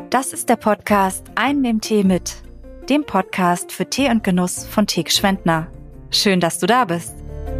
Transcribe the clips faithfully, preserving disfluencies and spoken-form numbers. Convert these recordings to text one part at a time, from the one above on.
Das ist der Podcast Ein mit dem Tee mit, dem Podcast für Tee und Genuss von Teek Schwendtner. Schön, dass du da bist.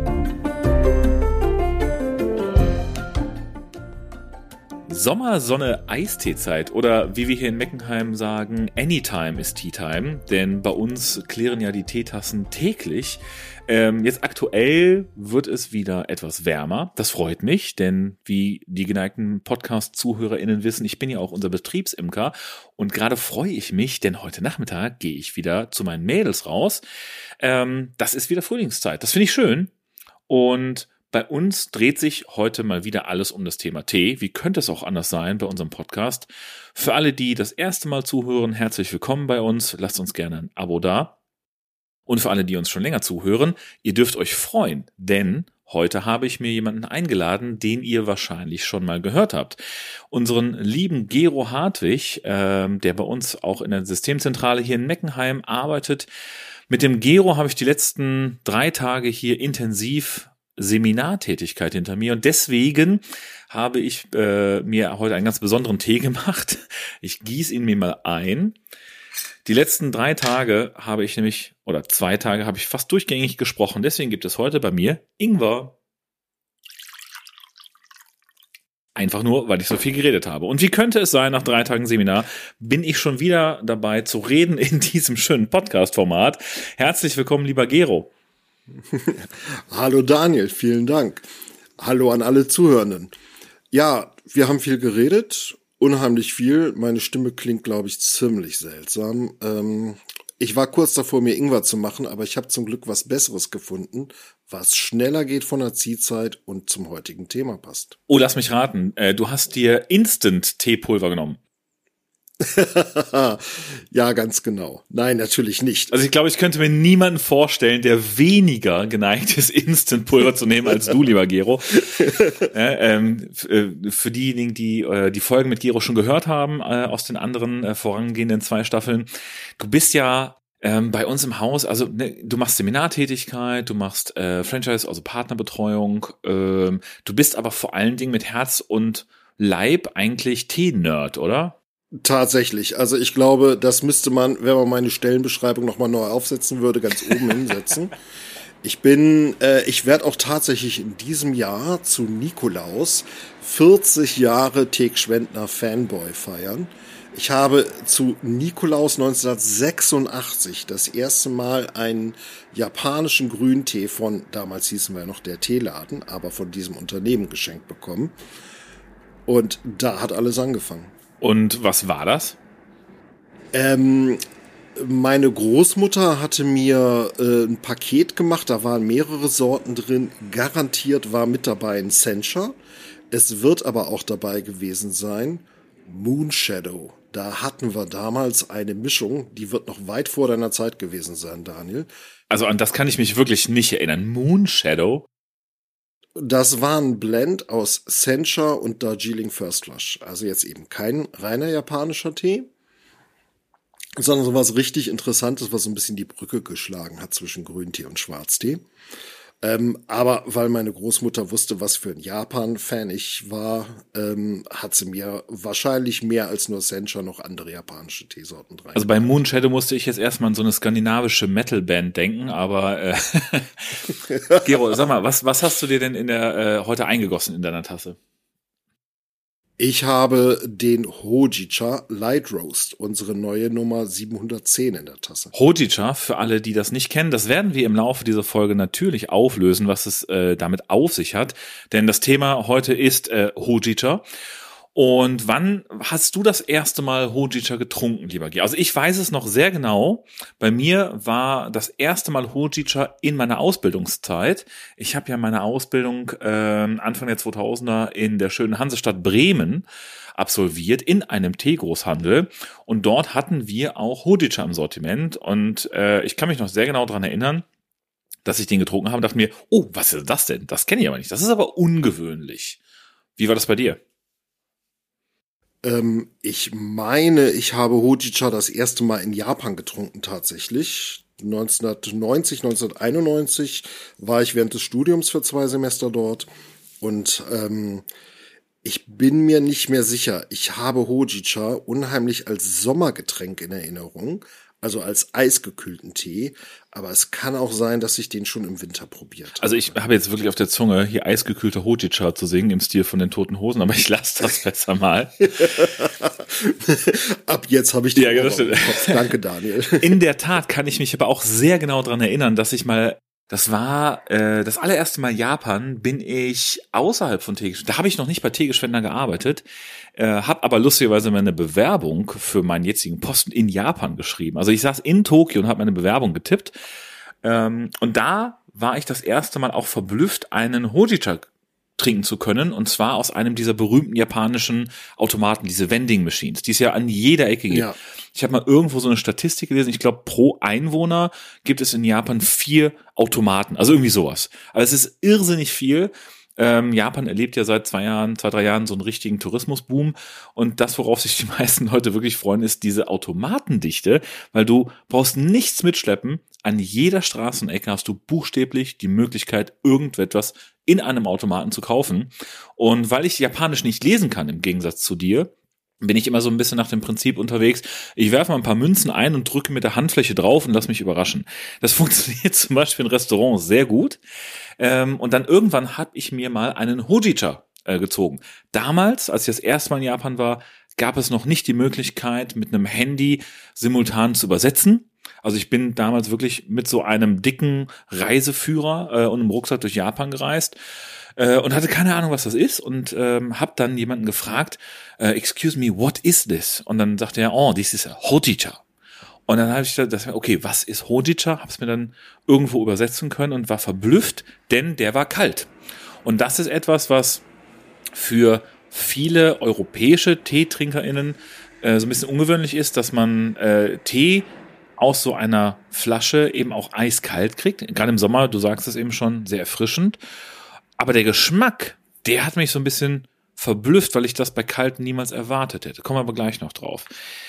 Sommer, Sonne, Eisteezeit oder wie wir hier in Meckenheim sagen, Anytime ist Tea Time, denn bei uns klirren ja die Teetassen täglich. Ähm, jetzt aktuell wird es wieder etwas wärmer, das freut mich, denn wie die geneigten Podcast-ZuhörerInnen wissen, ich bin ja auch unser Betriebsimker und gerade freue ich mich, denn heute Nachmittag gehe ich wieder zu meinen Mädels raus. Ähm, das ist wieder Frühlingszeit, das finde ich schön und bei uns dreht sich heute mal wieder alles um das Thema Tee. Wie könnte es auch anders sein bei unserem Podcast? Für alle, die das erste Mal zuhören, herzlich willkommen bei uns. Lasst uns gerne ein Abo da. Und für alle, die uns schon länger zuhören, ihr dürft euch freuen, denn heute habe ich mir jemanden eingeladen, den ihr wahrscheinlich schon mal gehört habt. Unseren lieben Gero Hartwig, äh, der bei uns auch in der Systemzentrale hier in Meckenheim arbeitet. Mit dem Gero habe ich die letzten drei Tage hier intensiv Seminartätigkeit hinter mir und deswegen habe ich äh, mir heute einen ganz besonderen Tee gemacht. Ich gieße ihn mir mal ein. Die letzten drei Tage habe ich nämlich, oder zwei Tage habe ich fast durchgängig gesprochen, deswegen gibt es heute bei mir Ingwer. Einfach nur, weil ich so viel geredet habe. Und wie könnte es sein, nach drei Tagen Seminar bin ich schon wieder dabei zu reden in diesem schönen Podcast-Format. Herzlich willkommen, lieber Gero. Hallo Daniel, vielen Dank. Hallo an alle Zuhörenden. Ja, wir haben viel geredet, unheimlich viel. Meine Stimme klingt, glaube ich, ziemlich seltsam. Ähm, ich war kurz davor, mir Ingwer zu machen, aber ich habe zum Glück was Besseres gefunden, was schneller geht von der Ziehzeit und zum heutigen Thema passt. Oh, lass mich raten. Äh, du hast dir Instant-Teepulver genommen. Ja, ganz genau. Nein, natürlich nicht. Also ich glaube, ich könnte mir niemanden vorstellen, der weniger geneigt ist, Instant-Pulver zu nehmen als du, lieber Gero. äh, ähm, für diejenigen, die äh, die Folgen mit Gero schon gehört haben, äh, aus den anderen äh, vorangehenden zwei Staffeln, du bist ja ähm, bei uns im Haus, also ne, du machst Seminartätigkeit, du machst äh, Franchise, also Partnerbetreuung, äh, du bist aber vor allen Dingen mit Herz und Leib eigentlich Tee-Nerd, oder? Tatsächlich. Also ich glaube, das müsste man, wenn man meine Stellenbeschreibung nochmal neu aufsetzen würde, ganz oben hinsetzen. Ich bin, äh, ich werde auch tatsächlich in diesem Jahr zu Nikolaus vierzig Jahre Teek Schwendtner Fanboy feiern. Ich habe zu Nikolaus neunzehnhundertsechsundachtzig das erste Mal einen japanischen Grüntee von, damals hießen wir noch der Teeladen, aber von diesem Unternehmen geschenkt bekommen. Und da hat alles angefangen. Und was war das? Ähm, meine Großmutter hatte mir äh, ein Paket gemacht, da waren mehrere Sorten drin. Garantiert war mit dabei ein Sencha. Es wird aber auch dabei gewesen sein Moonshadow. Da hatten wir damals eine Mischung, die wird noch weit vor deiner Zeit gewesen sein, Daniel. Also an das kann ich mich wirklich nicht erinnern. Moonshadow? Das war ein Blend aus Sencha und Darjeeling First Flush. Also jetzt eben kein reiner japanischer Tee, sondern so was richtig Interessantes, was so ein bisschen die Brücke geschlagen hat zwischen Grüntee und Schwarztee. Ähm, aber weil meine Großmutter wusste, was für ein Japan-Fan ich war, ähm, hat sie mir wahrscheinlich mehr als nur Sencha noch andere japanische Teesorten rein. Also bei Moonshadow musste ich jetzt erstmal an so eine skandinavische Metal-Band denken, aber äh, Gero, sag mal, was, was hast du dir denn in der äh, heute eingegossen in deiner Tasse? Ich habe den Hojicha Light Roast, unsere neue Nummer siebenhundertzehn in der Tasse. Hojicha, für alle, die das nicht kennen, das werden wir im Laufe dieser Folge natürlich auflösen, was es äh, damit auf sich hat. Denn das Thema heute ist äh, Hojicha. Und wann hast du das erste Mal Hojicha getrunken, lieber Gero? Also ich weiß es noch sehr genau. Bei mir war das erste Mal Hojicha in meiner Ausbildungszeit. Ich habe ja meine Ausbildung äh, Anfang der zweitausender in der schönen Hansestadt Bremen absolviert, in einem Teegroßhandel. Und dort hatten wir auch Hojicha im Sortiment. Und äh, ich kann mich noch sehr genau daran erinnern, dass ich den getrunken habe und dachte mir, oh, was ist das denn? Das kenne ich aber nicht. Das ist aber ungewöhnlich. Wie war das bei dir? Ähm, ich meine, ich habe Hojicha das erste Mal in Japan getrunken tatsächlich. neunzehnhundertneunzig, neunzehnhunderteinundneunzig war ich während des Studiums für zwei Semester dort und ähm, Ich bin mir nicht mehr sicher. Ich habe Hojicha unheimlich als Sommergetränk in Erinnerung, also als eisgekühlten Tee. Aber es kann auch sein, dass ich den schon im Winter probiert habe. Also ich habe jetzt wirklich auf der Zunge, hier eisgekühlter Hojicha zu singen im Stil von den Toten Hosen, aber ich lasse das besser mal. Ab jetzt habe ich den ja, Ohr im Kopf. Danke, Daniel. In der Tat kann ich mich aber auch sehr genau dran erinnern, dass ich mal Das war äh, das allererste Mal Japan, bin ich außerhalb von Teegeschwender. Da habe ich noch nicht bei Teegeschwender gearbeitet, äh, habe aber lustigerweise meine Bewerbung für meinen jetzigen Posten in Japan geschrieben. Also ich saß in Tokio und habe meine Bewerbung getippt. Ähm, und da war ich das erste Mal auch verblüfft, einen Hojicha trinken zu können, und zwar aus einem dieser berühmten japanischen Automaten, diese Vending Machines, die es ja an jeder Ecke gibt. Ja. Ich habe mal irgendwo so eine Statistik gelesen, ich glaube, pro Einwohner gibt es in Japan vier Automaten, also irgendwie sowas. Also es ist irrsinnig viel. Ähm, Japan erlebt ja seit zwei Jahren, zwei, drei Jahren so einen richtigen Tourismusboom, und das, worauf sich die meisten Leute wirklich freuen, ist diese Automatendichte, weil du brauchst nichts mitschleppen. An jeder Straßenecke hast du buchstäblich die Möglichkeit, irgendetwas in einem Automaten zu kaufen. Und weil ich Japanisch nicht lesen kann, im Gegensatz zu dir, bin ich immer so ein bisschen nach dem Prinzip unterwegs, ich werfe mal ein paar Münzen ein und drücke mit der Handfläche drauf und lass mich überraschen. Das funktioniert zum Beispiel in Restaurants sehr gut. Und dann irgendwann habe ich mir mal einen Hojicha gezogen. Damals, als ich das erste Mal in Japan war, gab es noch nicht die Möglichkeit, mit einem Handy simultan zu übersetzen. Also ich bin damals wirklich mit so einem dicken Reiseführer äh, und einem Rucksack durch Japan gereist äh, und hatte keine Ahnung, was das ist, und ähm, habe dann jemanden gefragt, äh, excuse me, what is this? Und dann sagte er, oh, this is a Hojicha. Und dann habe ich das, okay, was ist Hojicha? Habe es mir dann irgendwo übersetzen können und war verblüfft, denn der war kalt. Und das ist etwas, was für viele europäische TeetrinkerInnen äh, so ein bisschen ungewöhnlich ist, dass man äh, Tee aus so einer Flasche eben auch eiskalt kriegt. Gerade im Sommer, du sagst es eben schon, sehr erfrischend. Aber der Geschmack, der hat mich so ein bisschen verblüfft, weil ich das bei Kalten niemals erwartet hätte. Kommen wir aber gleich noch drauf.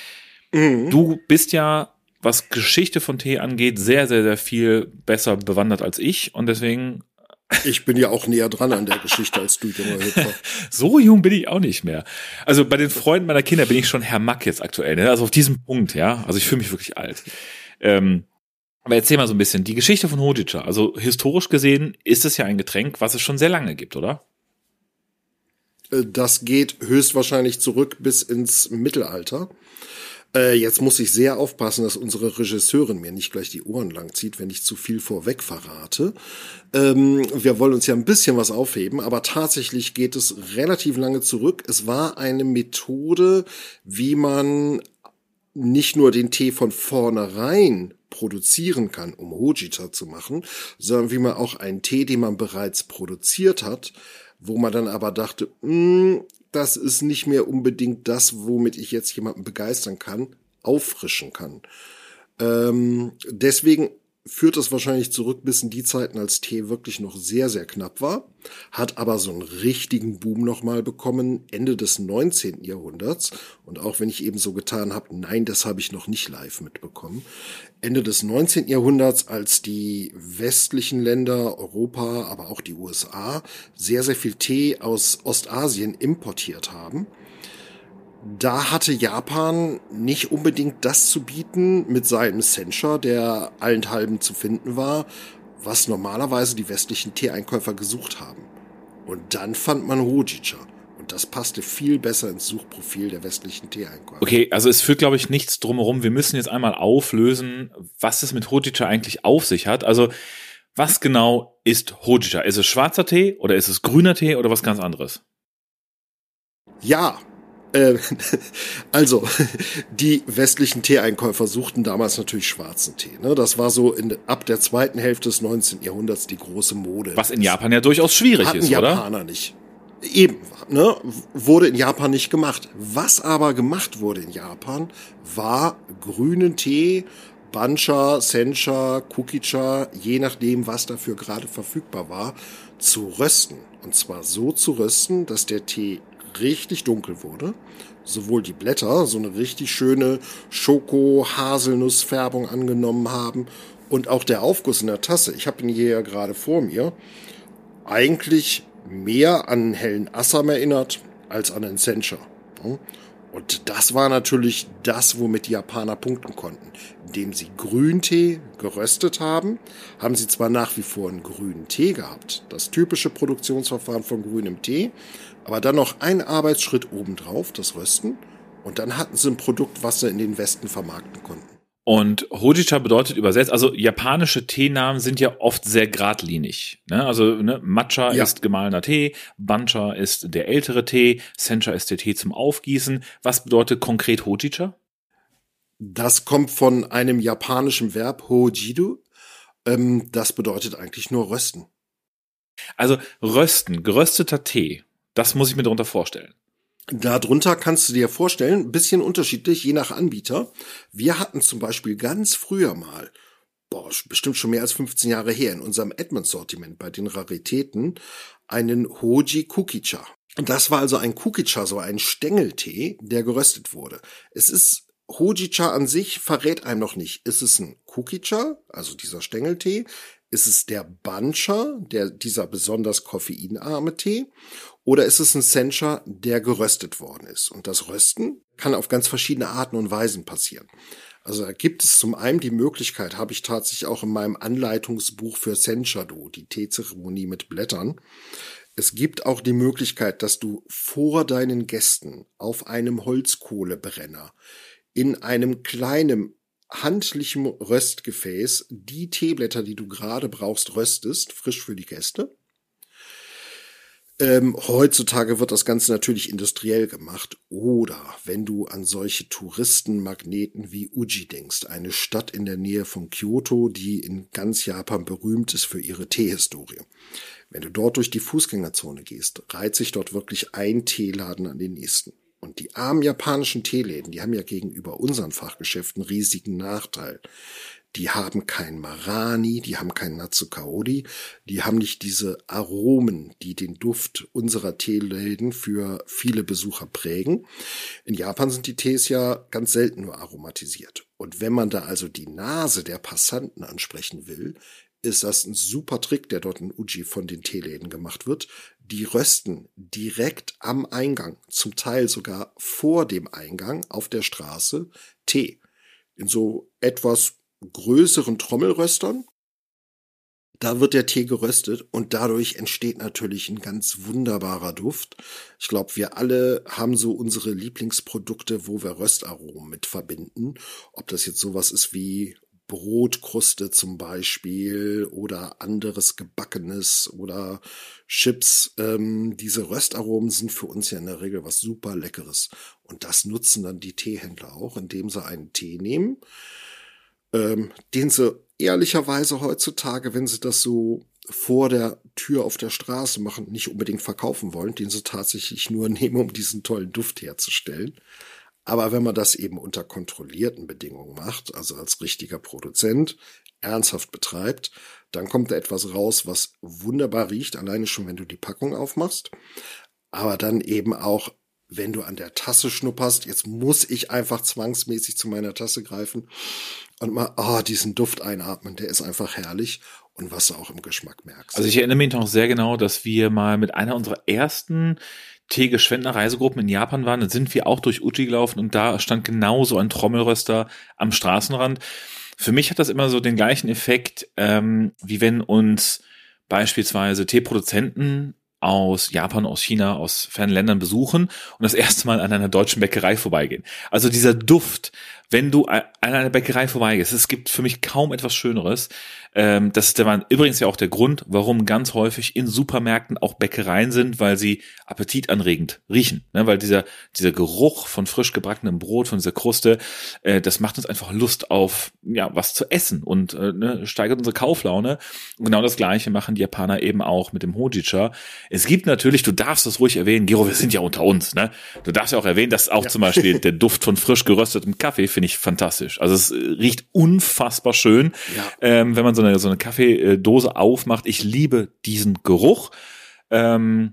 Mhm. Du bist ja, was Geschichte von Tee angeht, sehr, sehr, sehr viel besser bewandert als ich. Und deswegen... Ich bin ja auch näher dran an der Geschichte als du, junger Hüpfer. So jung bin ich auch nicht mehr. Also bei den Freunden meiner Kinder bin ich schon Herr Mack jetzt aktuell, ne? Also auf diesem Punkt, ja. Also ich fühle mich wirklich alt. Ähm, aber erzähl mal so ein bisschen die Geschichte von Hojicha. Also historisch gesehen ist es ja ein Getränk, was es schon sehr lange gibt, oder? Das geht höchstwahrscheinlich zurück bis ins Mittelalter. Äh, jetzt muss ich sehr aufpassen, dass unsere Regisseurin mir nicht gleich die Ohren lang zieht, wenn ich zu viel vorweg verrate. Ähm, wir wollen uns ja ein bisschen was aufheben, aber tatsächlich geht es relativ lange zurück. Es war eine Methode, wie man nicht nur den Tee von vornherein produzieren kann, um Hojicha zu machen, sondern wie man auch einen Tee, den man bereits produziert hat, wo man dann aber dachte, mh, das ist nicht mehr unbedingt das, womit ich jetzt jemanden begeistern kann, auffrischen kann. Ähm, deswegen führt es wahrscheinlich zurück bis in die Zeiten, als Tee wirklich noch sehr, sehr knapp war, hat aber so einen richtigen Boom nochmal bekommen, Ende des neunzehnten Jahrhunderts. Und auch wenn ich eben so getan habe, nein, das habe ich noch nicht live mitbekommen. Ende des neunzehnten Jahrhunderts, als die westlichen Länder, Europa, aber auch die U S A, sehr, sehr viel Tee aus Ostasien importiert haben. Da hatte Japan nicht unbedingt das zu bieten mit seinem Sencha, der allenthalben zu finden war, was normalerweise die westlichen Teeeinkäufer gesucht haben. Und dann fand man Hojicha. Und das passte viel besser ins Suchprofil der westlichen Teeeinkäufer. Okay, also es führt, glaube ich, nichts drumherum. Wir müssen jetzt einmal auflösen, was es mit Hojicha eigentlich auf sich hat. Also was genau ist Hojicha? Ist es schwarzer Tee oder ist es grüner Tee oder was ganz anderes? Ja, äh, also die westlichen Teeeinkäufer suchten damals natürlich schwarzen Tee. Ne? Das war so in, ab der zweiten Hälfte des neunzehnten Jahrhunderts die große Mode. Was in Japan ja durchaus schwierig hatten ist, Japaner oder? Japaner nicht. Eben, ne, wurde in Japan nicht gemacht. Was aber gemacht wurde in Japan, war grünen Tee, Bancha, Sencha, Kukicha, je nachdem, was dafür gerade verfügbar war, zu rösten. Und zwar so zu rösten, dass der Tee richtig dunkel wurde. Sowohl die Blätter so eine richtig schöne Schoko-Haselnuss-Färbung angenommen haben und auch der Aufguss in der Tasse. Ich habe ihn hier ja gerade vor mir. Eigentlich mehr an hellen Assam erinnert, als an den Sencha. Und das war natürlich das, womit die Japaner punkten konnten. Indem sie Grüntee geröstet haben, haben sie zwar nach wie vor einen grünen Tee gehabt, das typische Produktionsverfahren von grünem Tee, aber dann noch einen Arbeitsschritt obendrauf, das Rösten, und dann hatten sie ein Produkt, was sie in den Westen vermarkten konnten. Und Hojicha bedeutet übersetzt, also japanische Teenamen sind ja oft sehr geradlinig. Ne? Also ne, Matcha ja. ist gemahlener Tee, Bancha ist der ältere Tee, Sencha ist der Tee zum Aufgießen. Was bedeutet konkret Hojicha? Das kommt von einem japanischen Verb, hojiru. Ähm, das bedeutet eigentlich nur rösten. Also rösten, gerösteter Tee, das muss ich mir darunter vorstellen. Darunter kannst du dir vorstellen, ein bisschen unterschiedlich, je nach Anbieter. Wir hatten zum Beispiel ganz früher mal, boah, bestimmt schon mehr als fünfzehn Jahre her, in unserem Edmonds-Sortiment bei den Raritäten, einen Hoji Kukicha. Und das war also ein Kukicha, so ein Stängeltee, der geröstet wurde. Es ist, Hojicha an sich verrät einem noch nicht. Ist es ein Kukicha, also dieser Stängeltee? Ist es der Bancha, der, dieser besonders koffeinarme Tee? Oder ist es ein Sencha, der geröstet worden ist? Und das Rösten kann auf ganz verschiedene Arten und Weisen passieren. Also da gibt es zum einen die Möglichkeit, habe ich tatsächlich auch in meinem Anleitungsbuch für Sencha-Do, die Teezeremonie mit Blättern. Es gibt auch die Möglichkeit, dass du vor deinen Gästen auf einem Holzkohlebrenner in einem kleinen handlichem Röstgefäß die Teeblätter, die du gerade brauchst, röstest, frisch für die Gäste. Ähm, heutzutage wird das Ganze natürlich industriell gemacht. Oder wenn du an solche Touristenmagneten wie Uji denkst, eine Stadt in der Nähe von Kyoto, die in ganz Japan berühmt ist für ihre Teehistorie. Wenn du dort durch die Fußgängerzone gehst, reiht sich dort wirklich ein Teeladen an den nächsten. Und die armen japanischen Teeläden, die haben ja gegenüber unseren Fachgeschäften einen riesigen Nachteil. Die haben kein Marani, die haben kein Natsukaori, die haben nicht diese Aromen, die den Duft unserer Teeläden für viele Besucher prägen. In Japan sind die Tees ja ganz selten nur aromatisiert. Und wenn man da also die Nase der Passanten ansprechen will, ist das ein super Trick, der dort in Uji von den Teeläden gemacht wird. Die rösten direkt am Eingang, zum Teil sogar vor dem Eingang auf der Straße Tee. In so etwas größeren Trommelröstern. Da wird der Tee geröstet und dadurch entsteht natürlich ein ganz wunderbarer Duft. Ich glaube, wir alle haben so unsere Lieblingsprodukte, wo wir Röstaromen mit verbinden. Ob das jetzt sowas ist wie Brotkruste zum Beispiel oder anderes Gebackenes oder Chips. Ähm, diese Röstaromen sind für uns ja in der Regel was super Leckeres. Und das nutzen dann die Teehändler auch, indem sie einen Tee nehmen, ähm, den sie ehrlicherweise heutzutage, wenn sie das so vor der Tür auf der Straße machen, nicht unbedingt verkaufen wollen, den sie tatsächlich nur nehmen, um diesen tollen Duft herzustellen. Aber wenn man das eben unter kontrollierten Bedingungen macht, also als richtiger Produzent ernsthaft betreibt, dann kommt da etwas raus, was wunderbar riecht, alleine schon, wenn du die Packung aufmachst. Aber dann eben auch, wenn du an der Tasse schnupperst, jetzt muss ich einfach zwangsmäßig zu meiner Tasse greifen und mal oh, diesen Duft einatmen, der ist einfach herrlich. Und was du auch im Geschmack merkst. Also ich erinnere mich noch sehr genau, dass wir mal mit einer unserer ersten Teegeschwendner Reisegruppen in Japan waren, dann sind wir auch durch Uji gelaufen und da stand genauso ein Trommelröster am Straßenrand. Für mich hat das immer so den gleichen Effekt, ähm, wie wenn uns beispielsweise Teeproduzenten aus Japan, aus China, aus fernen Ländern besuchen und das erste Mal an einer deutschen Bäckerei vorbeigehen. Also dieser Duft, wenn du an einer Bäckerei vorbeigehst, es gibt für mich kaum etwas Schöneres. Ähm, das ist der, übrigens ja auch der Grund, warum ganz häufig in Supermärkten auch Bäckereien sind, weil sie appetitanregend riechen. Ne? Weil dieser dieser Geruch von frisch gebackenem Brot, von dieser Kruste, äh, das macht uns einfach Lust auf ja was zu essen und äh, ne, steigert unsere Kauflaune. Und genau das Gleiche machen die Japaner eben auch mit dem Hojicha. Es gibt natürlich, du darfst das ruhig erwähnen, Gero, wir sind ja unter uns. Ne? Du darfst ja auch erwähnen, dass auch ja. zum Beispiel der Duft von frisch geröstetem Kaffee finde ich fantastisch. Also es riecht unfassbar schön, ja. ähm, wenn man so eine so eine Kaffeedose aufmacht. Ich liebe diesen Geruch. Ähm,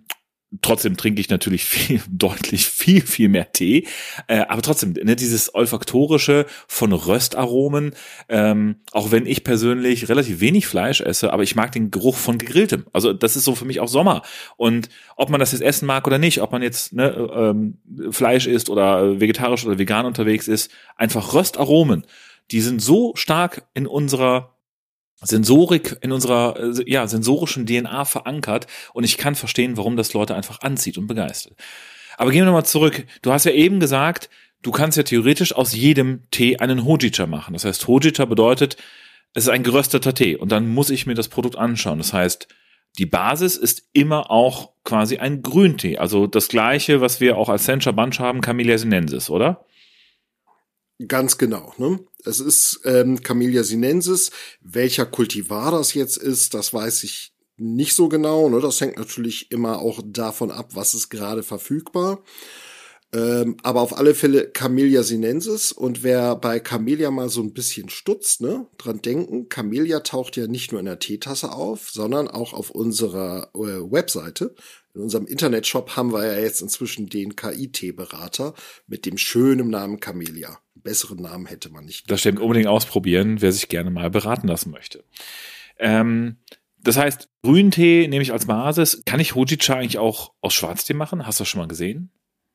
Trotzdem trinke ich natürlich viel, deutlich viel, viel mehr Tee. Äh, aber trotzdem, ne, dieses Olfaktorische von Röstaromen, ähm, auch wenn ich persönlich relativ wenig Fleisch esse, aber ich mag den Geruch von Gegrilltem. Also das ist so für mich auch Sommer. Und ob man das jetzt essen mag oder nicht, ob man jetzt ne, ähm, Fleisch isst oder vegetarisch oder vegan unterwegs ist, einfach Röstaromen, die sind so stark in unserer Sensorik, in unserer ja sensorischen D N A verankert und ich kann verstehen, warum das Leute einfach anzieht und begeistert. Aber gehen wir nochmal zurück. Du hast ja eben gesagt, du kannst ja theoretisch aus jedem Tee einen Hojicha machen. Das heißt, Hojicha bedeutet, es ist ein gerösteter Tee und dann muss ich mir das Produkt anschauen. Das heißt, die Basis ist immer auch quasi ein Grüntee. Also das Gleiche, was wir auch als Sencha Bunch haben, Camellia sinensis, oder? Ganz genau, ne? Es ist ähm, Camellia sinensis. Welcher Kultivar das jetzt ist, das weiß ich nicht so genau, ne? Das hängt natürlich immer auch davon ab, was ist gerade verfügbar. Ähm, aber auf alle Fälle Camellia sinensis. Und wer bei Camellia mal so ein bisschen stutzt, ne, dran denken, Camellia taucht ja nicht nur in der Teetasse auf, sondern auch auf unserer äh, Webseite. In unserem Internetshop haben wir ja jetzt inzwischen den K I-Teeberater mit dem schönen Namen Camellia. Einen besseren Namen hätte man nicht. Das stimmt, unbedingt ausprobieren, wer sich gerne mal beraten lassen möchte. Ähm, das heißt, Grüntee nehme ich als Basis. Kann ich Hojicha eigentlich auch aus Schwarztee machen? Hast du das schon mal gesehen?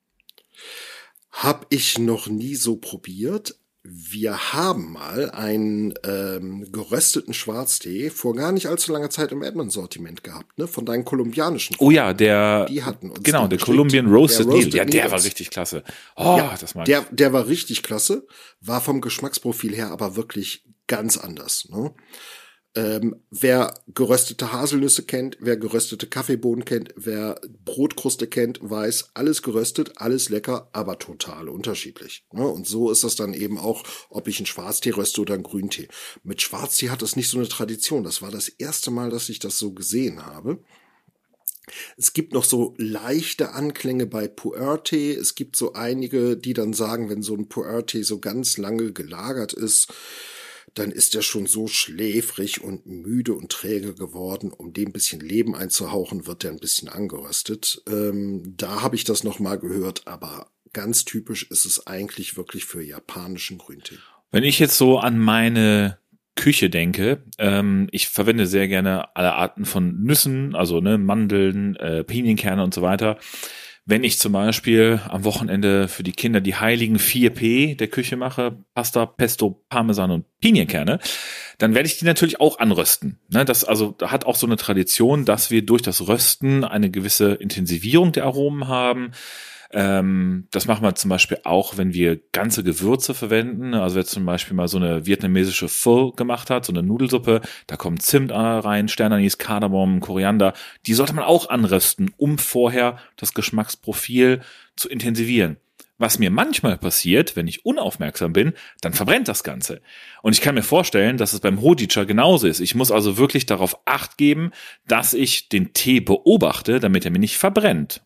Hab ich noch nie so probiert. Wir haben mal einen ähm, gerösteten Schwarztee vor gar nicht allzu langer Zeit im Edmond-Sortiment gehabt, ne? Von deinen kolumbianischen Freunden. Oh ja, der, die hatten uns genau, der geschickt. Colombian Roasted, der Roasted Needle. Ja, der Needles. war richtig klasse. Oh, ja, das mag der, der war richtig klasse, war vom Geschmacksprofil her aber wirklich ganz anders, ne? Ähm, wer geröstete Haselnüsse kennt, wer geröstete Kaffeebohnen kennt, wer Brotkruste kennt, weiß, alles geröstet, alles lecker, aber total unterschiedlich. Ne? Und so ist das dann eben auch, ob ich einen Schwarztee röste oder einen Grüntee. Mit Schwarztee hat das nicht so eine Tradition. Das war das erste Mal, dass ich das so gesehen habe. Es gibt noch so leichte Anklänge bei Pu'er-Tee. Es gibt so einige, die dann sagen, wenn so ein Pu'er-Tee so ganz lange gelagert ist, dann ist er schon so schläfrig und müde und träge geworden. Um dem ein bisschen Leben einzuhauchen, wird er ein bisschen angeröstet. Ähm, da habe ich das noch mal gehört, aber ganz typisch ist es eigentlich wirklich für japanischen Grüntee. Wenn ich jetzt so an meine Küche denke, ähm, ich verwende sehr gerne alle Arten von Nüssen, also ne, Mandeln, äh, Pinienkerne und so weiter. Wenn ich zum Beispiel am Wochenende für die Kinder die heiligen vier P der Küche mache, Pasta, Pesto, Parmesan und Pinienkerne, dann werde ich die natürlich auch anrösten. Ne, das also hat auch so eine Tradition, dass wir durch das Rösten eine gewisse Intensivierung der Aromen haben. Ähm, das machen wir zum Beispiel auch, wenn wir ganze Gewürze verwenden. Also wer zum Beispiel mal so eine vietnamesische Pho gemacht hat, so eine Nudelsuppe, da kommt Zimt rein, Sternanis, Kardamom, Koriander. Die sollte man auch anrösten, um vorher das Geschmacksprofil zu intensivieren. Was mir manchmal passiert, wenn ich unaufmerksam bin, dann verbrennt das Ganze. Und ich kann mir vorstellen, dass es beim Hojicha genauso ist. Ich muss also wirklich darauf Acht geben, dass ich den Tee beobachte, damit er mir nicht verbrennt.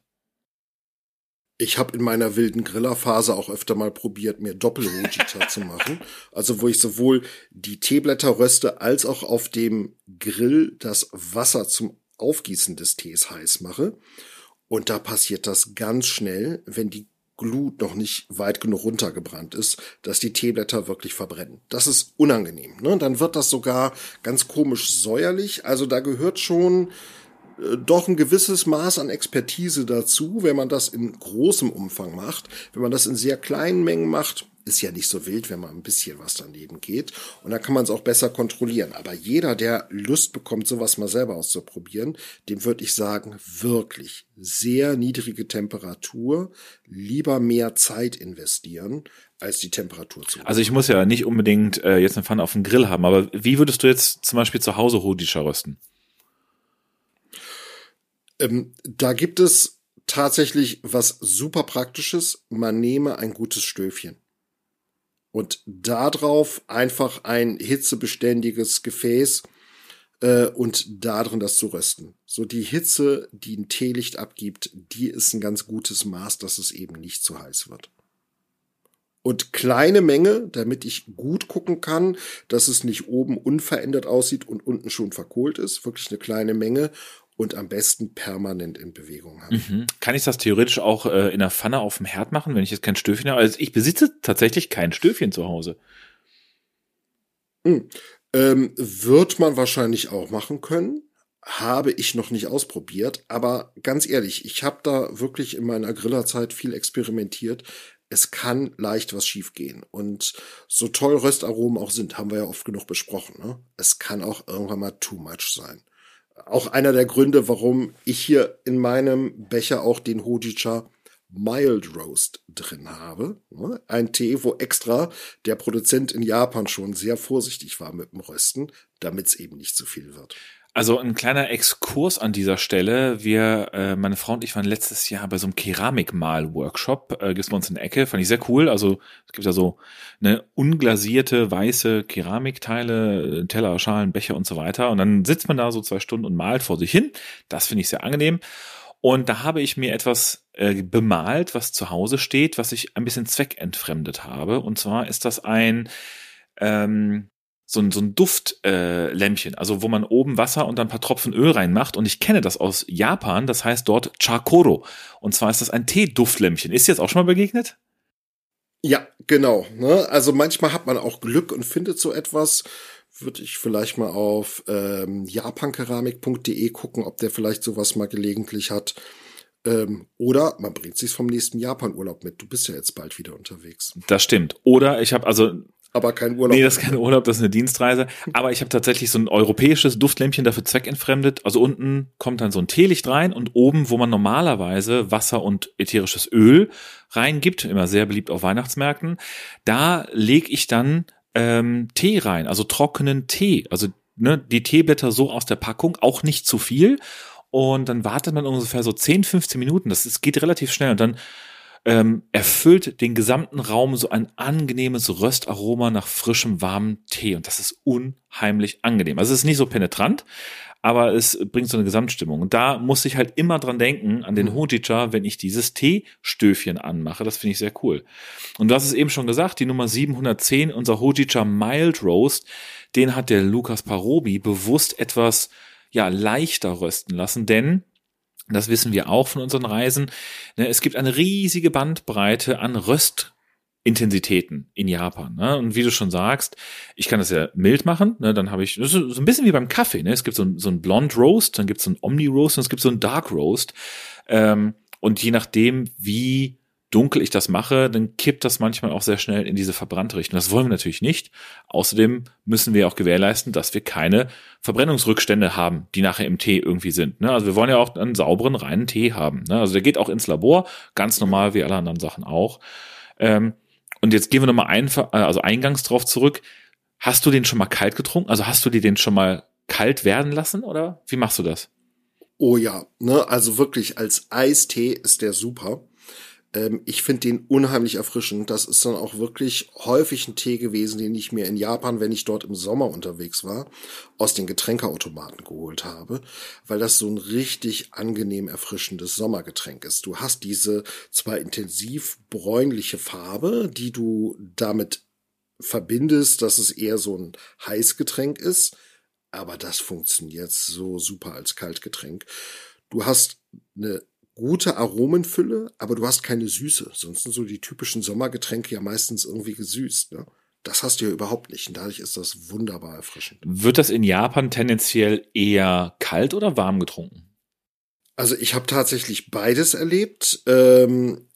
Ich habe in meiner wilden Grillerphase auch öfter mal probiert, mir Doppel-Hojicha zu machen. Also wo ich sowohl die Teeblätter röste, als auch auf dem Grill das Wasser zum Aufgießen des Tees heiß mache. Und da passiert das ganz schnell, wenn die Glut noch nicht weit genug runtergebrannt ist, dass die Teeblätter wirklich verbrennen. Das ist unangenehm, ne? Dann wird das sogar ganz komisch säuerlich. Also da gehört schon doch ein gewisses Maß an Expertise dazu, wenn man das in großem Umfang macht. Wenn man das in sehr kleinen Mengen macht, ist ja nicht so wild, wenn man ein bisschen was daneben geht. Und dann kann man es auch besser kontrollieren. Aber jeder, der Lust bekommt, sowas mal selber auszuprobieren, dem würde ich sagen, wirklich sehr niedrige Temperatur, lieber mehr Zeit investieren, als die Temperatur zu machen. Also ich muss ja nicht unbedingt äh, jetzt eine Pfanne auf dem Grill haben, aber wie würdest du jetzt zum Beispiel zu Hause Hojicha rösten? Ähm, da gibt es tatsächlich was super Praktisches. Man nehme ein gutes Stöfchen und darauf einfach ein hitzebeständiges Gefäß äh, und darin das zu rösten. So die Hitze, die ein Teelicht abgibt, die ist ein ganz gutes Maß, dass es eben nicht zu heiß wird. Und kleine Menge, damit ich gut gucken kann, dass es nicht oben unverändert aussieht und unten schon verkohlt ist. Wirklich eine kleine Menge. und am besten permanent in Bewegung haben. Mhm. Kann ich das theoretisch auch äh, in der Pfanne auf dem Herd machen, wenn ich jetzt kein Stöfchen habe? Also ich besitze tatsächlich kein Stöfchen zu Hause. Hm. Ähm, wird man wahrscheinlich auch machen können. Habe ich noch nicht ausprobiert, aber ganz ehrlich, ich habe da wirklich in meiner Grillerzeit viel experimentiert. Es kann leicht was schiefgehen. Und so toll Röstaromen auch sind, haben wir ja oft genug besprochen, ne? Es kann auch irgendwann mal too much sein. Auch einer der Gründe, warum ich hier in meinem Becher auch den Hojicha Mild Roast drin habe. Ne? Ein Tee, wo extra der Produzent in Japan schon sehr vorsichtig war mit dem Rösten, damit es eben nicht zu viel wird. Also ein kleiner Exkurs an dieser Stelle. Wir, äh, meine Frau und ich waren letztes Jahr bei so einem Keramikmal-Workshop. Äh, gibt's bei uns in der Ecke. Fand ich sehr cool. Also es gibt da so eine unglasierte weiße Keramikteile, Teller, Schalen, Becher und so weiter. Und dann sitzt man da so zwei Stunden und malt vor sich hin. Das finde ich sehr angenehm. Und da habe ich mir etwas äh, bemalt, was zu Hause steht, was ich ein bisschen zweckentfremdet habe. Und zwar ist das ein ähm, so ein, so ein Duftlämpchen, äh, also wo man oben Wasser und dann ein paar Tropfen Öl reinmacht. Und ich kenne das aus Japan, das heißt dort Chakoro. Und zwar ist das ein Tee-Duftlämpchen. Ist dir jetzt auch schon mal begegnet? Ja, genau. Ne? Also manchmal hat man auch Glück und findet so etwas. Würde ich vielleicht mal auf ähm, japankeramik punkt de gucken, ob der vielleicht sowas mal gelegentlich hat. Ähm, oder man bringt sich's vom nächsten Japan-Urlaub mit. Du bist ja jetzt bald wieder unterwegs. Das stimmt. Oder ich habe also aber kein Urlaub. Nee, das ist kein Urlaub, das ist eine Dienstreise. Aber ich habe tatsächlich so ein europäisches Duftlämpchen dafür zweckentfremdet. Also unten kommt dann so ein Teelicht rein und oben, wo man normalerweise Wasser und ätherisches Öl reingibt, immer sehr beliebt auf Weihnachtsmärkten, da lege ich dann ähm, Tee rein, also trockenen Tee. Also ne, die Teeblätter so aus der Packung, auch nicht zu viel. Und dann wartet man ungefähr so zehn, fünfzehn Minuten. Das, das geht relativ schnell und dann Ähm, erfüllt den gesamten Raum so ein angenehmes Röstaroma nach frischem, warmem Tee. Und das ist unheimlich angenehm. Also es ist nicht so penetrant, aber es bringt so eine Gesamtstimmung. Und da muss ich halt immer dran denken, an den Hojicha, wenn ich dieses Teestöfchen anmache. Das finde ich sehr cool. Und du hast es eben schon gesagt, die Nummer siebenhundertzehn, unser Hojicha Mild Roast, den hat der Lukas Parobi bewusst etwas ja leichter rösten lassen, denn das wissen wir auch von unseren Reisen. Es gibt eine riesige Bandbreite an Röstintensitäten in Japan. Und wie du schon sagst, ich kann das ja mild machen. Dann habe ich, das ist so ein bisschen wie beim Kaffee. Es gibt so ein, so ein Blonde Roast, dann gibt es so ein Omni Roast und es gibt so ein Dark Roast. Und je nachdem, wie dunkel ich das mache, dann kippt das manchmal auch sehr schnell in diese verbrannte Richtung. Das wollen wir natürlich nicht. Außerdem müssen wir auch gewährleisten, dass wir keine Verbrennungsrückstände haben, die nachher im Tee irgendwie sind. Also wir wollen ja auch einen sauberen, reinen Tee haben. Also der geht auch ins Labor, ganz normal wie alle anderen Sachen auch. Und jetzt gehen wir nochmal ein, also eingangs drauf zurück. Hast du den schon mal kalt getrunken? Also hast du dir den schon mal kalt werden lassen oder wie machst du das? Oh ja, ne, also wirklich als Eistee ist der super. Ich finde den unheimlich erfrischend. Das ist dann auch wirklich häufig ein Tee gewesen, den ich mir in Japan, wenn ich dort im Sommer unterwegs war, aus den Getränkeautomaten geholt habe, weil das so ein richtig angenehm erfrischendes Sommergetränk ist. Du hast diese zwar intensiv bräunliche Farbe, die du damit verbindest, dass es eher so ein Heißgetränk ist, aber das funktioniert so super als Kaltgetränk. Du hast eine gute Aromenfülle, aber du hast keine Süße. Sonst sind so die typischen Sommergetränke ja meistens irgendwie gesüßt. Ne? Das hast du ja überhaupt nicht. Und dadurch ist das wunderbar erfrischend. Wird das in Japan tendenziell eher kalt oder warm getrunken? Also ich habe tatsächlich beides erlebt. Ähm,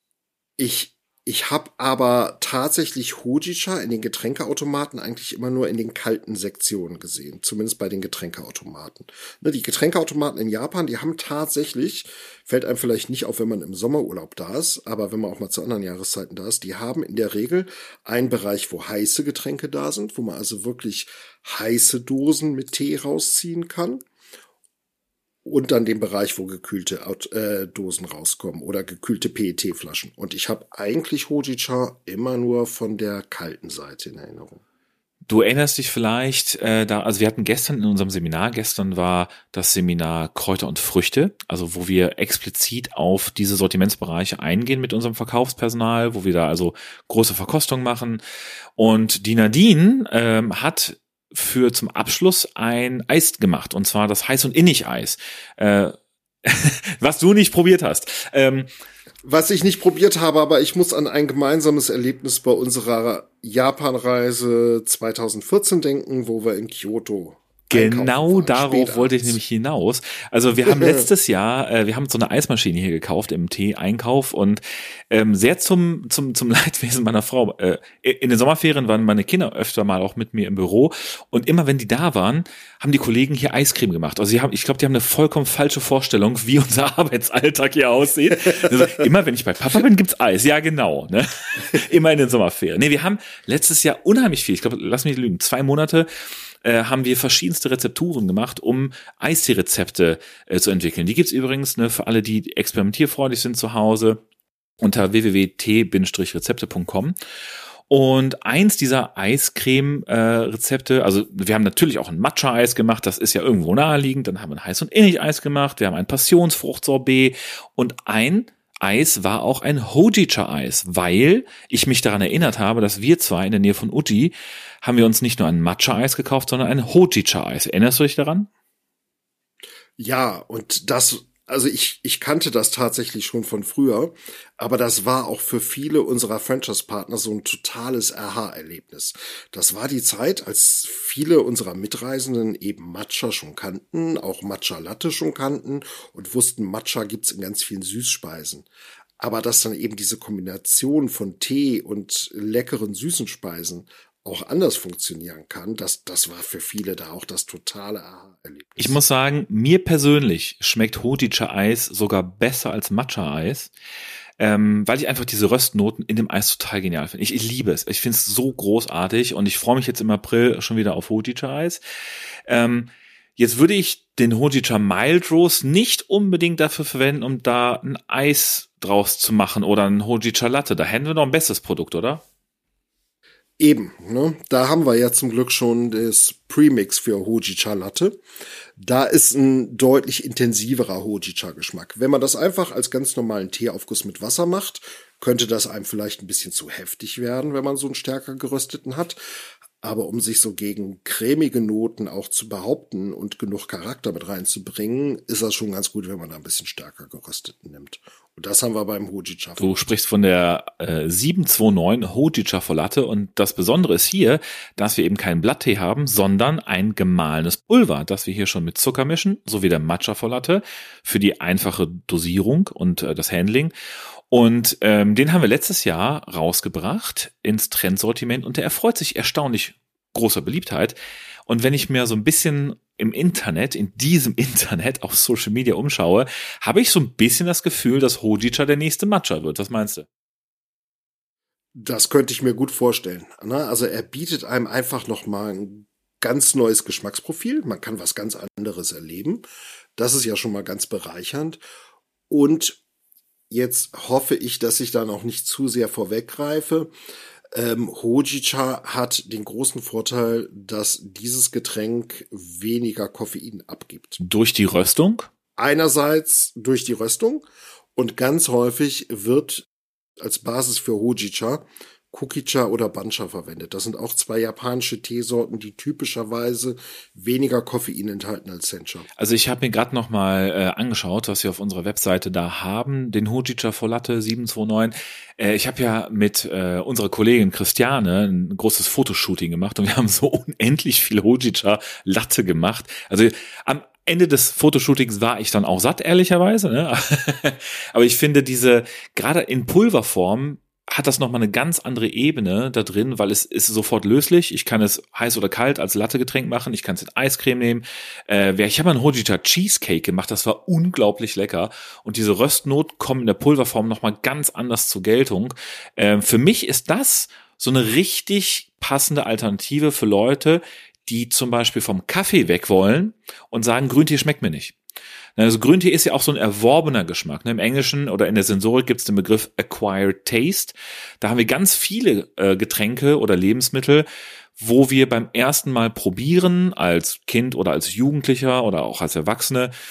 ich ich habe aber tatsächlich Hojicha in den Getränkeautomaten eigentlich immer nur in den kalten Sektionen gesehen. Zumindest bei den Getränkeautomaten. Ne, die Getränkeautomaten in Japan, die haben tatsächlich, fällt einem vielleicht nicht auf, wenn man im Sommerurlaub da ist, aber wenn man auch mal zu anderen Jahreszeiten da ist, die haben in der Regel einen Bereich, wo heiße Getränke da sind, wo man also wirklich heiße Dosen mit Tee rausziehen kann. Und dann den Bereich, wo gekühlte äh, Dosen rauskommen oder gekühlte P E T-Flaschen. Und ich habe eigentlich Hojicha immer nur von der kalten Seite in Erinnerung. Du erinnerst dich vielleicht, äh, da, also wir hatten gestern in unserem Seminar, gestern war das Seminar Kräuter und Früchte, also wo wir explizit auf diese Sortimentsbereiche eingehen mit unserem Verkaufspersonal, wo wir da also große Verkostung machen. Und die Nadine ähm, hat für zum Abschluss ein Eis gemacht, und zwar das Heiß- und Innig-Eis, äh, was du nicht probiert hast. Ähm, Was ich nicht probiert habe, aber ich muss an ein gemeinsames Erlebnis bei unserer Japanreise zwanzig vierzehn denken, wo wir in Kyoto Genau darauf wollte ich nämlich hinaus. Also wir haben letztes Jahr, äh, wir haben so eine Eismaschine hier gekauft im Tee-Einkauf und ähm, sehr zum zum zum Leidwesen meiner Frau. Äh, in den Sommerferien waren meine Kinder öfter mal auch mit mir im Büro und immer wenn die da waren, haben die Kollegen hier Eiscreme gemacht. Also sie haben, ich glaube, die haben eine vollkommen falsche Vorstellung, wie unser Arbeitsalltag hier aussieht. Also, immer wenn ich bei Papa bin, gibt's Eis. Ja, genau. Ne? Immer in den Sommerferien. Nee, wir haben letztes Jahr unheimlich viel. Ich glaube, lass mich lügen, zwei Monate haben wir verschiedenste Rezepturen gemacht, um Eistee-Rezepte äh, zu entwickeln. Die gibt's übrigens, ne, für alle, die experimentierfreudig sind zu Hause, unter w w w punkt t rezepte punkt com. Und eins dieser Eiscreme-Rezepte, äh, also wir haben natürlich auch ein Matcha-Eis gemacht, das ist ja irgendwo naheliegend, dann haben wir ein Heiß- und Innig-Eis gemacht, wir haben ein Passionsfrucht-Sorbet und ein Eis war auch ein Hojicha-Eis, weil ich mich daran erinnert habe, dass wir zwei in der Nähe von Uji haben wir uns nicht nur ein Matcha-Eis gekauft, sondern ein Hojicha-Eis. Erinnerst du dich daran? Ja, und das, also ich, ich kannte das tatsächlich schon von früher, aber das war auch für viele unserer Franchise-Partner so ein totales Aha-Erlebnis. Das war die Zeit, als viele unserer Mitreisenden eben Matcha schon kannten, auch Matcha-Latte schon kannten und wussten, Matcha gibt's in ganz vielen Süßspeisen. Aber dass dann eben diese Kombination von Tee und leckeren süßen Speisen auch anders funktionieren kann, das, das war für viele da auch das totale Aha-Erlebnis. Ich muss sagen, mir persönlich schmeckt Hojicha-Eis sogar besser als Matcha-Eis, ähm, weil ich einfach diese Röstnoten in dem Eis total genial finde. Ich, ich liebe es. Ich finde es so großartig und ich freue mich jetzt im April schon wieder auf Hojicha-Eis. Ähm, jetzt würde ich den Hojicha Mild Roast nicht unbedingt dafür verwenden, um da ein Eis draus zu machen oder ein Hojicha Latte. Da hätten wir noch ein besseres Produkt, oder? Eben, ne? Da haben wir ja zum Glück schon das Premix für Hojicha Latte. Da ist ein deutlich intensiverer Hojicha-Geschmack. Wenn man das einfach als ganz normalen Teeaufguss mit Wasser macht, könnte das einem vielleicht ein bisschen zu heftig werden, wenn man so einen stärker gerösteten hat. Aber um sich so gegen cremige Noten auch zu behaupten und genug Charakter mit reinzubringen, ist das schon ganz gut, wenn man da ein bisschen stärker gerösteten nimmt. Und das haben wir beim Hojicha. Du sprichst von der äh, sieben zwei neun Hojicha for Latte und das Besondere ist hier, dass wir eben keinen Blatttee haben, sondern ein gemahlenes Pulver, das wir hier schon mit Zucker mischen, so wie der Matcha for Latte für die einfache Dosierung und äh, das Handling. Und ähm, den haben wir letztes Jahr rausgebracht ins Trendsortiment und der erfreut sich erstaunlich großer Beliebtheit. Und wenn ich mir so ein bisschen im Internet, in diesem Internet auf Social Media umschaue, habe ich so ein bisschen das Gefühl, dass Hojicha der nächste Matcha wird. Was meinst du? Das könnte ich mir gut vorstellen. Also er bietet einem einfach nochmal ein ganz neues Geschmacksprofil. Man kann was ganz anderes erleben. Das ist ja schon mal ganz bereichernd. Und jetzt hoffe ich, dass ich da noch nicht zu sehr vorweggreife. Ähm, Hojicha hat den großen Vorteil, dass dieses Getränk weniger Koffein abgibt. Durch die Röstung? Einerseits durch die Röstung und ganz häufig wird als Basis für Hojicha Kukicha oder Bancha verwendet. Das sind auch zwei japanische Teesorten, die typischerweise weniger Koffein enthalten als Sencha. Also ich habe mir gerade noch mal äh, angeschaut, was wir auf unserer Webseite da haben, den Hojicha for Latte sieben zwei neun. Äh, ich habe ja mit äh, unserer Kollegin Christiane ein großes Fotoshooting gemacht und wir haben so unendlich viel Hojicha Latte gemacht. Also am Ende des Fotoshootings war ich dann auch satt, ehrlicherweise. Ne? Aber ich finde diese, gerade in Pulverform, hat das nochmal eine ganz andere Ebene da drin, weil es ist sofort löslich. Ich kann es heiß oder kalt als Lattegetränk machen. Ich kann es in Eiscreme nehmen. Äh, ich habe einen Hojicha Cheesecake gemacht. Das war unglaublich lecker. Und diese Röstnoten kommen in der Pulverform nochmal ganz anders zur Geltung. Äh, für mich ist das so eine richtig passende Alternative für Leute, die zum Beispiel vom Kaffee weg wollen und sagen, Grüntee schmeckt mir nicht. Also Grüntee ist ja auch so ein erworbener Geschmack. Im Englischen oder in der Sensorik gibt es den Begriff Acquired Taste. Da haben wir ganz viele äh, Getränke oder Lebensmittel, wo wir beim ersten Mal probieren, als Kind oder als Jugendlicher oder auch als Erwachsene,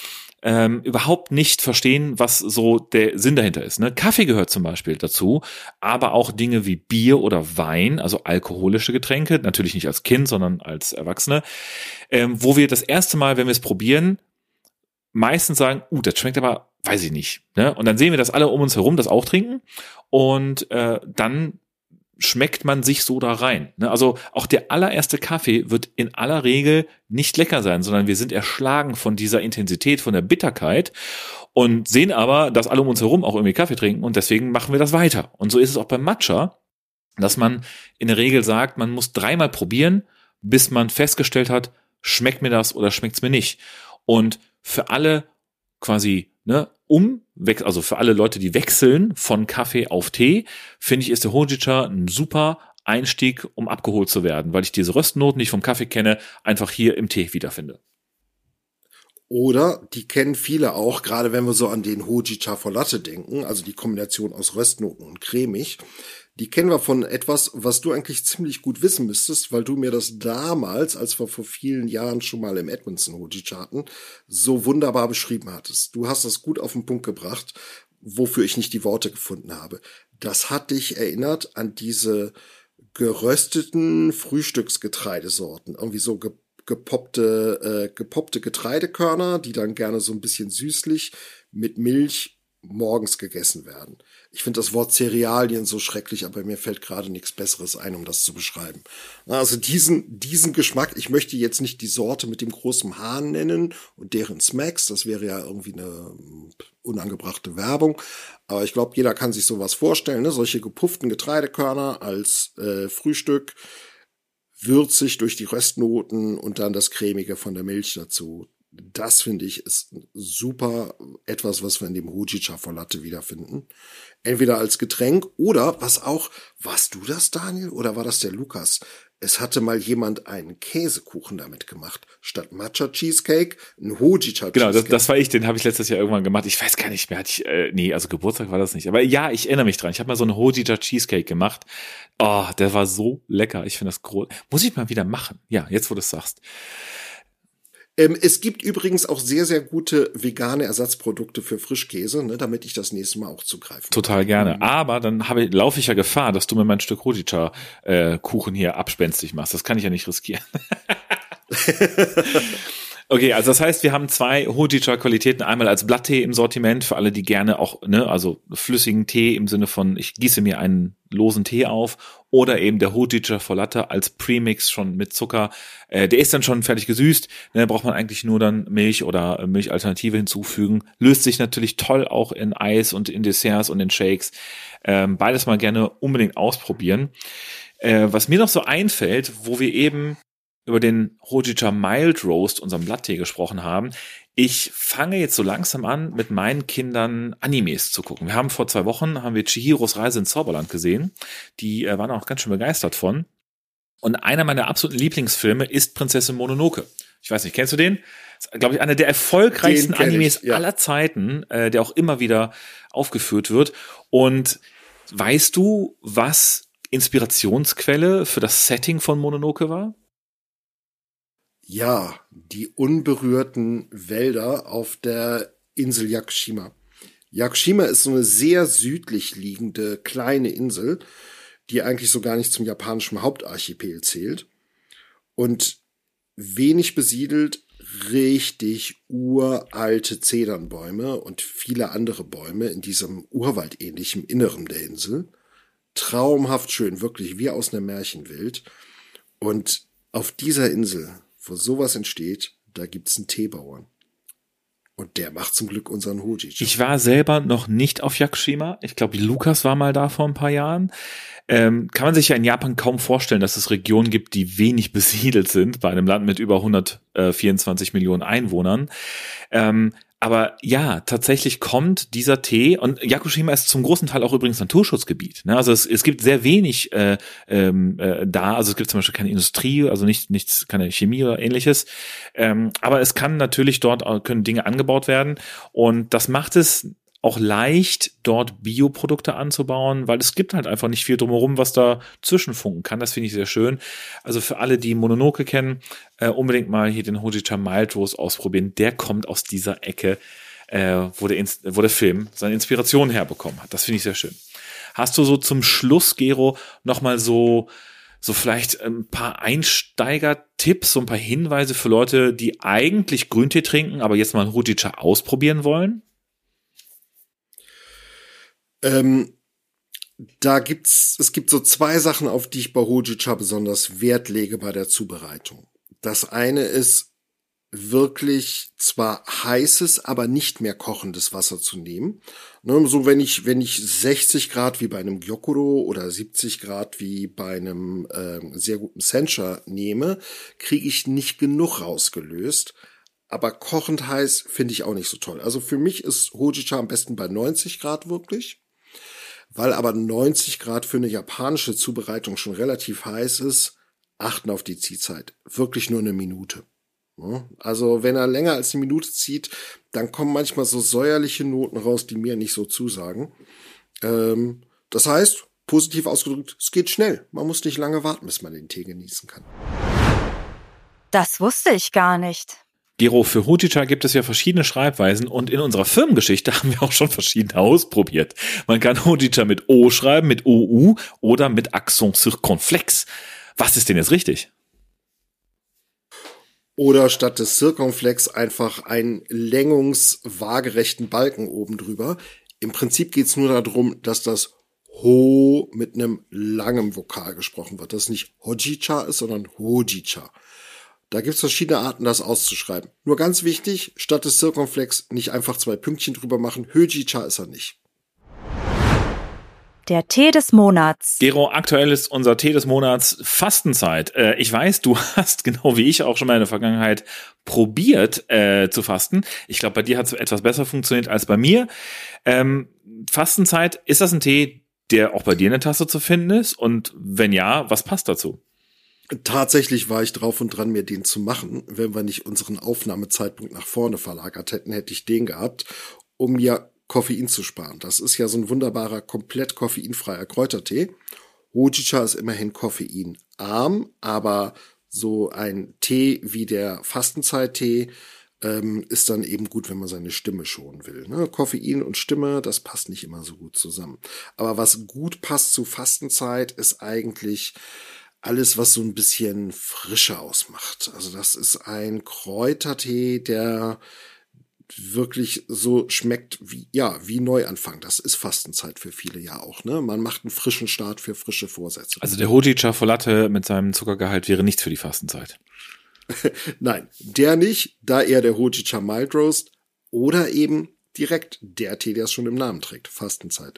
ähm, überhaupt nicht verstehen, was so der Sinn dahinter ist. Ne? Kaffee gehört zum Beispiel dazu, aber auch Dinge wie Bier oder Wein, also alkoholische Getränke, natürlich nicht als Kind, sondern als Erwachsene, ähm, wo wir das erste Mal, wenn wir es probieren, meistens sagen, uh, das schmeckt aber, weiß ich nicht. Ne? Und dann sehen wir, dass alle um uns herum das auch trinken und äh, dann schmeckt man sich so da rein. Ne? Also auch der allererste Kaffee wird in aller Regel nicht lecker sein, sondern wir sind erschlagen von dieser Intensität, von der Bitterkeit und sehen aber, dass alle um uns herum auch irgendwie Kaffee trinken und deswegen machen wir das weiter. Und so ist es auch beim Matcha, dass man in der Regel sagt, man muss dreimal probieren, bis man festgestellt hat, schmeckt mir das oder schmeckt es mir nicht. Und für alle quasi, ne, um, also für alle Leute, die wechseln von Kaffee auf Tee, finde ich, ist der Hojicha ein super Einstieg, um abgeholt zu werden, weil ich diese Röstnoten, die ich vom Kaffee kenne, einfach hier im Tee wiederfinde. Oder, die kennen viele auch, gerade wenn wir so an den Hojicha for Latte denken, also die Kombination aus Röstnoten und cremig, die kennen wir von etwas, was du eigentlich ziemlich gut wissen müsstest, weil du mir das damals, als wir vor vielen Jahren schon mal im Edmondson Hojicha hatten, so wunderbar beschrieben hattest. Du hast das gut auf den Punkt gebracht, wofür ich nicht die Worte gefunden habe. Das hat dich erinnert an diese gerösteten Frühstücksgetreidesorten, irgendwie so ge- gepoppte, äh, gepoppte Getreidekörner, die dann gerne so ein bisschen süßlich mit Milch morgens gegessen werden. Ich finde das Wort Cerealien so schrecklich, aber mir fällt gerade nichts Besseres ein, um das zu beschreiben. Also diesen, diesen Geschmack, ich möchte jetzt nicht die Sorte mit dem großen Hahn nennen und deren Smacks, das wäre ja irgendwie eine unangebrachte Werbung, aber ich glaube, jeder kann sich sowas vorstellen, ne? Solche gepufften Getreidekörner als äh, Frühstück, würzig durch die Röstnoten und dann das Cremige von der Milch dazu. Das, finde ich, ist super etwas, was wir in dem Hojicha for Latte wiederfinden. Entweder als Getränk oder, was auch, warst du das, Daniel, oder war das der Lukas? Es hatte mal jemand einen Käsekuchen damit gemacht. Statt Matcha Cheesecake, ein Hojicha Cheesecake. Genau, das, das war ich, den habe ich letztes Jahr irgendwann gemacht. Ich weiß gar nicht mehr, hatte ich, äh, nee, also Geburtstag war das nicht. Aber ja, ich erinnere mich dran. Ich habe mal so einen Hojicha Cheesecake gemacht. Oh, der war so lecker. Ich finde das groß. Muss ich mal wieder machen. Ja, jetzt, wo du es sagst. Ähm, es gibt übrigens auch sehr, sehr gute vegane Ersatzprodukte für Frischkäse, ne, damit ich das nächste Mal auch zugreifen Total kann. Gerne. Mhm. Aber dann habe ich, laufe ich ja Gefahr, dass du mir mein Stück Hojicha-Kuchen äh, hier abspenstig machst. Das kann ich ja nicht riskieren. Okay, also das heißt, wir haben zwei Hojicha-Qualitäten. Einmal als Blatttee im Sortiment, für alle, die gerne auch, ne, also flüssigen Tee im Sinne von, ich gieße mir einen losen Tee auf, oder eben der Hojicha for Latte als Premix schon mit Zucker. Äh, der ist dann schon fertig gesüßt, ne, braucht man eigentlich nur dann Milch oder Milchalternative hinzufügen. Löst sich natürlich toll auch in Eis und in Desserts und in Shakes. Ähm, beides mal gerne unbedingt ausprobieren. Äh, was mir noch so einfällt, wo wir eben über den Hojicha Mild Roast, unserem Blatttee, gesprochen haben. Ich fange jetzt so langsam an, mit meinen Kindern Animes zu gucken. Wir haben vor zwei Wochen, haben wir Chihiros Reise ins Zauberland gesehen. Die äh, waren auch ganz schön begeistert von. Und einer meiner absoluten Lieblingsfilme ist Prinzessin Mononoke. Ich weiß nicht, kennst du den? Das ist, glaube ich, einer der erfolgreichsten Animes ich, ja. aller Zeiten, äh, der auch immer wieder aufgeführt wird. Und weißt du, was Inspirationsquelle für das Setting von Mononoke war? Ja, die unberührten Wälder auf der Insel Yakushima. Yakushima ist so eine sehr südlich liegende kleine Insel, die eigentlich so gar nicht zum japanischen Hauptarchipel zählt. Und wenig besiedelt, richtig uralte Zedernbäume und viele andere Bäume in diesem urwaldähnlichen Inneren der Insel. Traumhaft schön, wirklich wie aus einer Märchenwelt. Und auf dieser Insel, wo sowas entsteht, da gibt's einen Teebauern. Und der macht zum Glück unseren Hojicha. Ich war selber noch nicht auf Yakushima. Ich glaube, Lukas war mal da vor ein paar Jahren. Ähm, kann man sich ja in Japan kaum vorstellen, dass es Regionen gibt, die wenig besiedelt sind, bei einem Land mit über hundertvierundzwanzig Millionen Einwohnern. Ähm, aber ja, tatsächlich kommt dieser Tee, und Yakushima ist zum großen Teil auch übrigens Naturschutzgebiet. Ne? Also es, es gibt sehr wenig äh, ähm, äh, da, also es gibt zum Beispiel keine Industrie, also nicht, nichts, keine Chemie oder ähnliches. Ähm, aber es kann natürlich dort, können Dinge angebaut werden, und das macht es auch leicht, dort Bioprodukte anzubauen, weil es gibt halt einfach nicht viel drumherum, was da zwischenfunken kann. Das finde ich sehr schön. Also für alle, die Mononoke kennen, äh, unbedingt mal hier den Hojicha Mild Roast ausprobieren. Der kommt aus dieser Ecke. äh, wo, der Inst- wo der Film seine Inspiration herbekommen hat. Das finde ich sehr schön. Hast du so zum Schluss, Gero, nochmal so, so vielleicht ein paar Einsteiger-Tipps, so ein paar Hinweise für Leute, die eigentlich Grüntee trinken, aber jetzt mal einen Hojicha ausprobieren wollen? Ähm, da gibt's, es gibt so zwei Sachen, auf die ich bei Hojicha besonders Wert lege bei der Zubereitung. Das eine ist, wirklich zwar heißes, aber nicht mehr kochendes Wasser zu nehmen. Ne, so wenn ich wenn ich sechzig Grad wie bei einem Gyokuro oder siebzig Grad wie bei einem äh, sehr guten Sencha nehme, kriege ich nicht genug rausgelöst. Aber kochend heiß finde ich auch nicht so toll. Also für mich ist Hojicha am besten bei neunzig Grad wirklich. Weil aber neunzig Grad für eine japanische Zubereitung schon relativ heiß ist, achten auf die Ziehzeit. Wirklich nur eine Minute. Also wenn er länger als eine Minute zieht, dann kommen manchmal so säuerliche Noten raus, die mir nicht so zusagen. Ähm, das heißt, positiv ausgedrückt, es geht schnell. Man muss nicht lange warten, bis man den Tee genießen kann. Das wusste ich gar nicht. Gero, für Hojicha gibt es ja verschiedene Schreibweisen und in unserer Firmengeschichte haben wir auch schon verschiedene ausprobiert. Man kann Hojicha mit O schreiben, mit O U oder mit Accent circonflexe. Was ist denn jetzt richtig? Oder statt des Circumflex einfach einen längungswaagerechten Balken oben drüber. Im Prinzip geht's nur darum, dass das Ho mit einem langen Vokal gesprochen wird. Das nicht Hojicha ist, sondern Hojicha. Da gibt's verschiedene Arten, das auszuschreiben. Nur ganz wichtig, statt des Circumflex nicht einfach zwei Pünktchen drüber machen. Hojicha ist er nicht. Der Tee des Monats. Gero, aktuell ist unser Tee des Monats Fastenzeit. Äh, ich weiß, du hast genau wie ich auch schon mal in der Vergangenheit probiert äh, zu fasten. Ich glaube, bei dir hat es etwas besser funktioniert als bei mir. Ähm, Fastenzeit, ist das ein Tee, der auch bei dir in der Tasse zu finden ist? Und wenn ja, was passt dazu? Tatsächlich war ich drauf und dran, mir den zu machen. Wenn wir nicht unseren Aufnahmezeitpunkt nach vorne verlagert hätten, hätte ich den gehabt, um mir Koffein zu sparen. Das ist ja so ein wunderbarer, komplett koffeinfreier Kräutertee. Hojicha ist immerhin koffeinarm, aber so ein Tee wie der Fastenzeit-Tee ähm, ist dann eben gut, wenn man seine Stimme schonen will. Ne? Koffein und Stimme, das passt nicht immer so gut zusammen. Aber was gut passt zu Fastenzeit, ist eigentlich alles, was so ein bisschen Frische ausmacht. Also das ist ein Kräutertee, der wirklich so schmeckt wie, ja, wie Neuanfang. Das ist Fastenzeit für viele ja auch, ne? Man macht einen frischen Start für frische Vorsätze. Also der Hojicha voll Latte mit seinem Zuckergehalt wäre nichts für die Fastenzeit. Nein, der nicht, da eher der Hojicha Mild Roast oder eben direkt der Tee, der es schon im Namen trägt, Fastenzeit.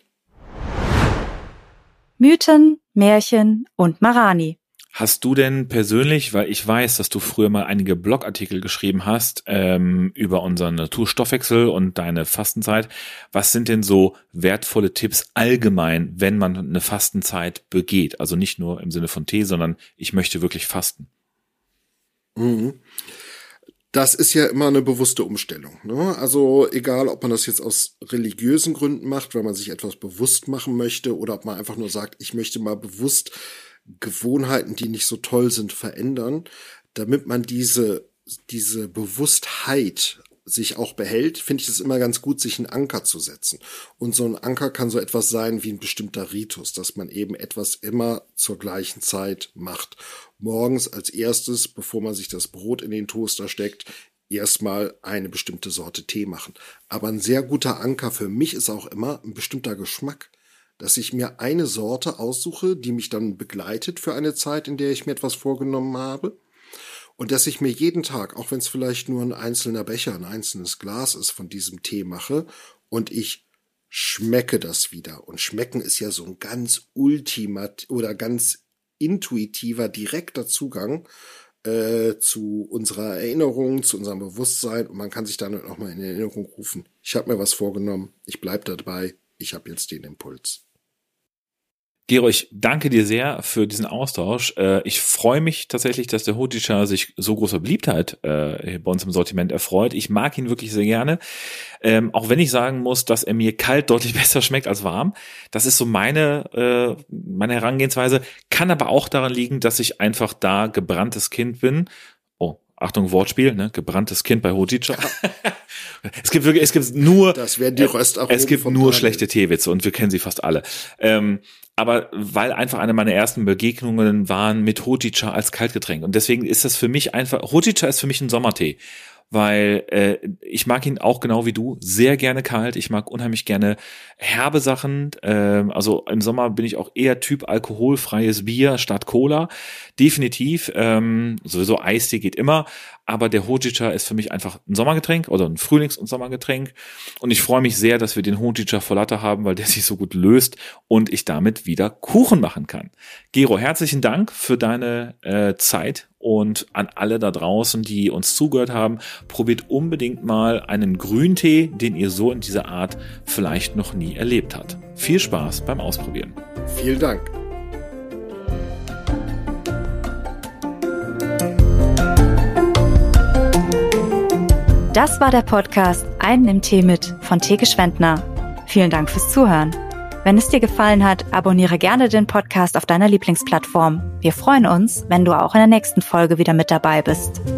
Mythen, Märchen und Marani. Hast du denn persönlich, weil ich weiß, dass du früher mal einige Blogartikel geschrieben hast ähm, über unseren Naturstoffwechsel und deine Fastenzeit, was sind denn so wertvolle Tipps allgemein, wenn man eine Fastenzeit begeht? Also nicht nur im Sinne von Tee, sondern ich möchte wirklich fasten. Mhm. Das ist ja immer eine bewusste Umstellung, ne? Also egal, ob man das jetzt aus religiösen Gründen macht, weil man sich etwas bewusst machen möchte, oder ob man einfach nur sagt, ich möchte mal bewusst Gewohnheiten, die nicht so toll sind, verändern, damit man diese, diese Bewusstheit sich auch behält, finde ich es immer ganz gut, sich einen Anker zu setzen. Und so ein Anker kann so etwas sein wie ein bestimmter Ritus, dass man eben etwas immer zur gleichen Zeit macht. Morgens als erstes, bevor man sich das Brot in den Toaster steckt, erstmal eine bestimmte Sorte Tee machen. Aber ein sehr guter Anker für mich ist auch immer ein bestimmter Geschmack, dass ich mir eine Sorte aussuche, die mich dann begleitet für eine Zeit, in der ich mir etwas vorgenommen habe. Und dass ich mir jeden Tag, auch wenn es vielleicht nur ein einzelner Becher, ein einzelnes Glas ist, von diesem Tee mache und ich schmecke das wieder. Und schmecken ist ja so ein ganz ultimat oder ganz intuitiver, direkter Zugang äh, zu unserer Erinnerung, zu unserem Bewusstsein. Und man kann sich dann auch mal in Erinnerung rufen. Ich habe mir was vorgenommen, ich bleib dabei, ich habe jetzt den Impuls. Gero, ich danke dir sehr für diesen Austausch. Ich freue mich tatsächlich, dass der Hojicha sich so großer Beliebtheit bei uns im Sortiment erfreut. Ich mag ihn wirklich sehr gerne, auch wenn ich sagen muss, dass er mir kalt deutlich besser schmeckt als warm. Das ist so meine meine Herangehensweise, kann aber auch daran liegen, dass ich einfach da gebranntes Kind bin. Oh, Achtung, Wortspiel, ne? Gebranntes Kind bei Hojicha. Es gibt wirklich, es gibt nur, das werden die Röstaromen es gibt nur Daniel. schlechte Teewitze und wir kennen sie fast alle. Ähm, aber weil einfach eine meiner ersten Begegnungen waren mit Hojicha als Kaltgetränk und deswegen ist das für mich einfach, Hojicha ist für mich ein Sommertee. Weil äh, ich mag ihn auch genau wie du sehr gerne kalt. Ich mag unheimlich gerne herbe Sachen. Ähm, also im Sommer bin ich auch eher Typ alkoholfreies Bier statt Cola. Definitiv. Ähm, sowieso Eistee geht immer. Aber der Hojicha ist für mich einfach ein Sommergetränk oder ein Frühlings- und Sommergetränk. Und ich freue mich sehr, dass wir den Hojicha vor Latte haben, weil der sich so gut löst und ich damit wieder Kuchen machen kann. Gero, herzlichen Dank für deine äh, Zeit und an alle da draußen, die uns zugehört haben. Probiert unbedingt mal einen Grüntee, den ihr so in dieser Art vielleicht noch nie erlebt habt. Viel Spaß beim Ausprobieren. Vielen Dank. Das war der Podcast Ein Nimm Tee mit von Theke Schwendner. Vielen Dank fürs Zuhören. Wenn es dir gefallen hat, abonniere gerne den Podcast auf deiner Lieblingsplattform. Wir freuen uns, wenn du auch in der nächsten Folge wieder mit dabei bist.